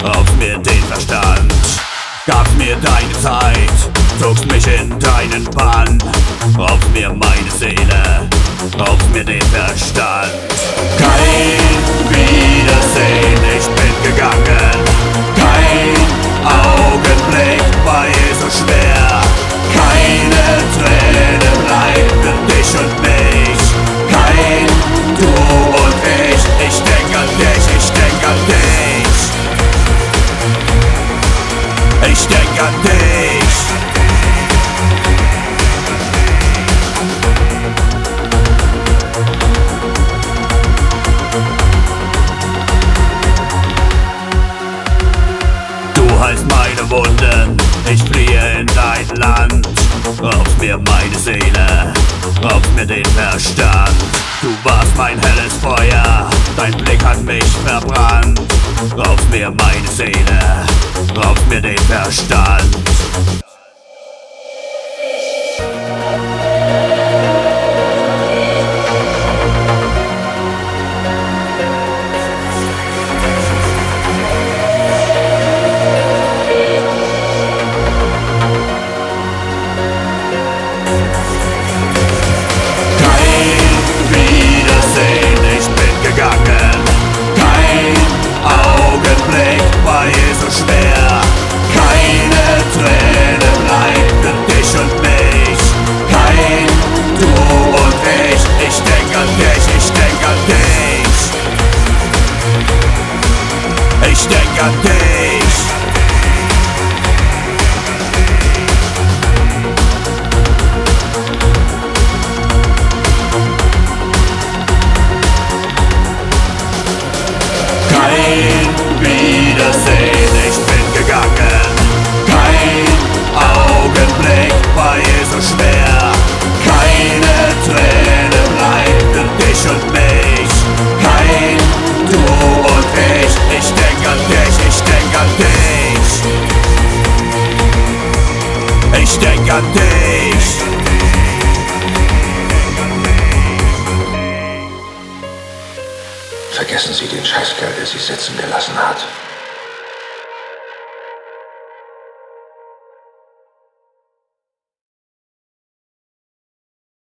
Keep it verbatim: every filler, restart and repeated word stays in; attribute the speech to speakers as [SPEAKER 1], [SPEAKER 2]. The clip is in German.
[SPEAKER 1] raubst mir den Verstand, gabst mir deine Zeit, zogst mich in deinen Bann, raubst mir meine Seele, raubst mir den Verstand. Kein Wiedersehen, ich bin gegangen, kein Augenblick war je so schwer, keine Träne bleibt für dich und mich, kein Du und ich, ich denk an dich, ich denk an dich, ich denk an dich. Du heilst meine Wunden, ich fliehe in dein Land, raubst mir meine Seele, raubst mir den Verstand. Du warst mein helles Feuer, dein Blick hat mich verbrannt, raubst mir meine Seele, raubst mir den Verstand. Ich denk an dich. Kein Wiedersehen, ich bin gegangen, kein Augenblick war je so schwer, keine Träne bleibt für dich und mich, kein Du und ich, ich denk an dich, ich denk an dich, ich denk an dich.
[SPEAKER 2] Vergessen Sie den Scheißkerl, der Sie sitzen gelassen hat.